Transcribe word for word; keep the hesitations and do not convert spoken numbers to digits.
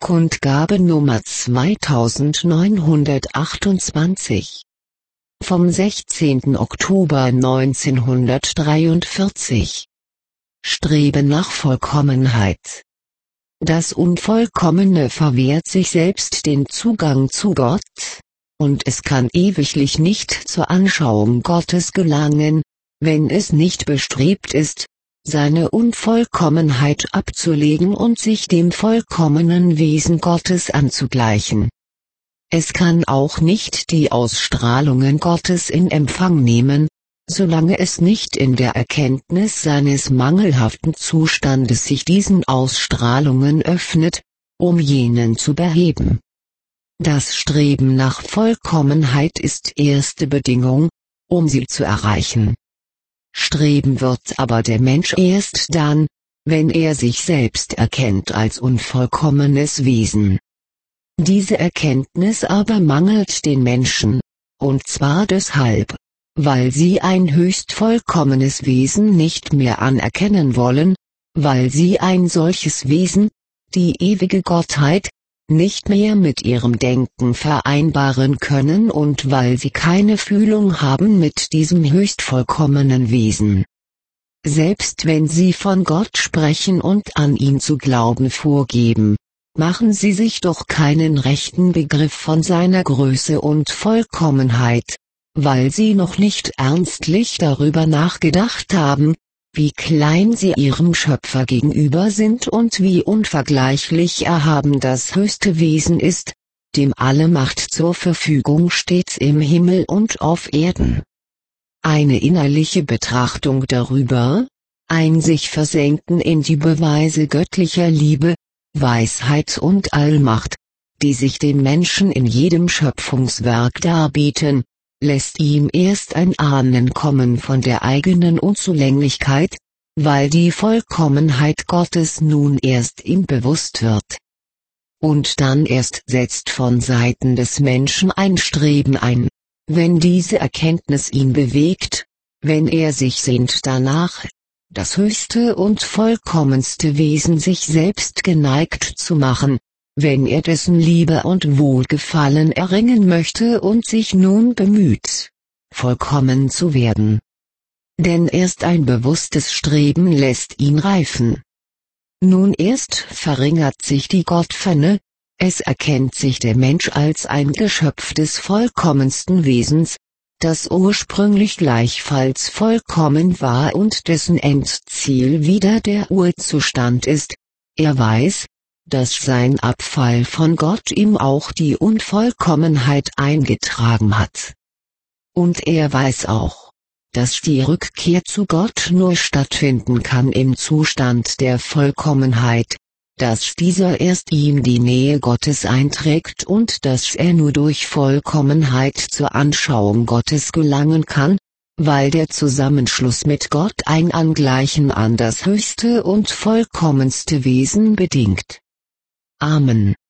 Kundgabe Nummer zweitausendneunhundertachtundzwanzig. Vom sechzehnten Oktober neunzehnhundertdreiundvierzig. Streben nach Vollkommenheit. Das Unvollkommene verwehrt sich selbst den Zugang zu Gott, und es kann ewiglich nicht zur Anschauung Gottes gelangen, wenn es nicht bestrebt ist, seine Unvollkommenheit abzulegen und sich dem vollkommenen Wesen Gottes anzugleichen. Es kann auch nicht die Ausstrahlungen Gottes in Empfang nehmen, solange es nicht in der Erkenntnis seines mangelhaften Zustandes sich diesen Ausstrahlungen öffnet, um jenen zu beheben. Das Streben nach Vollkommenheit ist erste Bedingung, um sie zu erreichen. Streben wird aber der Mensch erst dann, wenn er sich selbst erkennt als unvollkommenes Wesen. Diese Erkenntnis aber mangelt den Menschen, und zwar deshalb, weil sie ein höchst vollkommenes Wesen nicht mehr anerkennen wollen, weil sie ein solches Wesen, die ewige Gottheit, nicht mehr mit ihrem Denken vereinbaren können und weil sie keine Fühlung haben mit diesem höchst vollkommenen Wesen. Selbst wenn sie von Gott sprechen und an ihn zu glauben vorgeben, machen sie sich doch keinen rechten Begriff von seiner Größe und Vollkommenheit, weil sie noch nicht ernstlich darüber nachgedacht haben, wie klein sie ihrem Schöpfer gegenüber sind und wie unvergleichlich erhaben das höchste Wesen ist, dem alle Macht zur Verfügung steht im Himmel und auf Erden. Eine innerliche Betrachtung darüber, ein sich versenken in die Beweise göttlicher Liebe, Weisheit und Allmacht, die sich dem Menschen in jedem Schöpfungswerk darbieten, lässt ihm erst ein Ahnen kommen von der eigenen Unzulänglichkeit, weil die Vollkommenheit Gottes nun erst ihm bewusst wird. Und dann erst setzt von Seiten des Menschen ein Streben ein, wenn diese Erkenntnis ihn bewegt, wenn er sich sehnt danach, das höchste und vollkommenste Wesen sich selbst geneigt zu machen, wenn er dessen Liebe und Wohlgefallen erringen möchte und sich nun bemüht, vollkommen zu werden. Denn erst ein bewusstes Streben lässt ihn reifen. Nun erst verringert sich die Gottferne, es erkennt sich der Mensch als ein Geschöpf des vollkommensten Wesens, das ursprünglich gleichfalls vollkommen war und dessen Endziel wieder der Urzustand ist. Er weiß, dass sein Abfall von Gott ihm auch die Unvollkommenheit eingetragen hat. Und er weiß auch, dass die Rückkehr zu Gott nur stattfinden kann im Zustand der Vollkommenheit, dass dieser erst ihm die Nähe Gottes einträgt und dass er nur durch Vollkommenheit zur Anschauung Gottes gelangen kann, weil der Zusammenschluss mit Gott ein Angleichen an das höchste und vollkommenste Wesen bedingt. Amen.